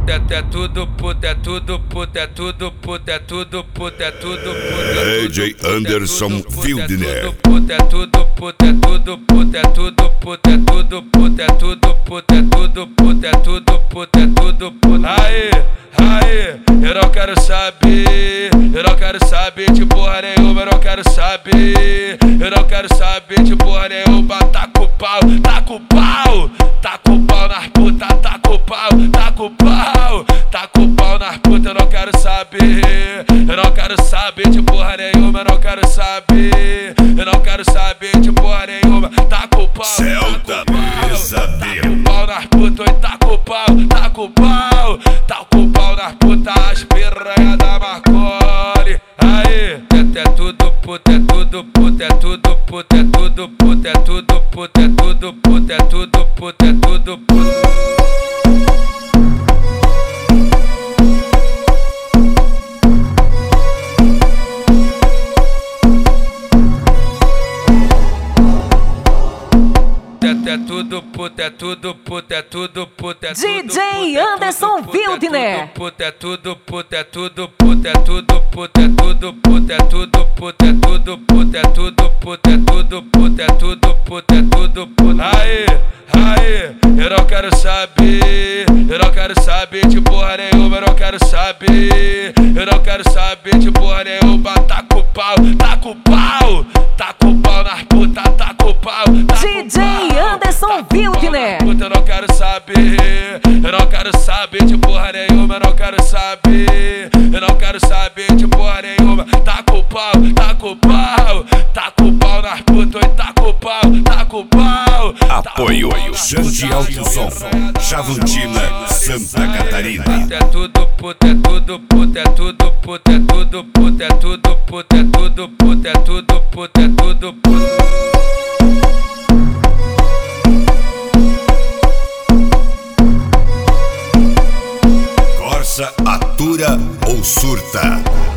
É tudo puta, é tudo puta, é tudo puta, é tudo puta, é tudo puta. DJ Anderson Fieldner. É tudo puta, é tudo puta, é tudo puta, é tudo puta, é tudo puta, é tudo puta, é tudo puta, é tudo puta. Aí, eu não quero saber, eu não quero saber de porra nenhuma, eu não quero saber, eu não quero saber de porra nenhuma. Taca o pau, taca o pau, taca o pau nas putas, taca o pau, taca o pau, taca o pau nas putas. Eu não quero saber, eu não quero saber de porra nenhuma, eu não quero saber, eu não quero saber de porra nenhuma. Taca o pau, Celta Pesadelo. taca o pau nas putas, oi, taca o pau, taca o pau, taca o pau nas putas, as piranha da Marconi. Aí, é tudo puta, é tudo puta, é tudo puta, é tudo puta, é tudo puta, é tudo puta, é tudo puta, é tudo puta. É tudo puta, é tudo puta, é tudo puta, é tudo DJ Anderson Fieldner. É tudo puta, é tudo puta, é tudo puta, é tudo puta, é tudo puta, é tudo puta, é tudo puta, é tudo puta, é tudo puta, é tudo puta. Aí, eu não quero saber, eu não quero saber de porra nenhuma, eu não quero saber, eu não quero saber de porra nenhuma. Taca o pau, taca o pau, taca o pau nas putas, taca o pau, taca o DJ pau. Anderson Fieldner. Eu não quero saber, eu não quero saber de porra nenhuma, eu não quero saber, eu não quero saber de porra nenhuma. Taca o pau, taca o pau, taca o pau nas putas, oi, taca o pau, taca o pau. Apoio Xande Alto Som, Chavantina, Santa Catarina. É tudo puta, é tudo puta, é tudo puta, é tudo puta, é tudo puta, é tudo puta, é tudo puta, é tudo puta. Corsa, atura ou surta?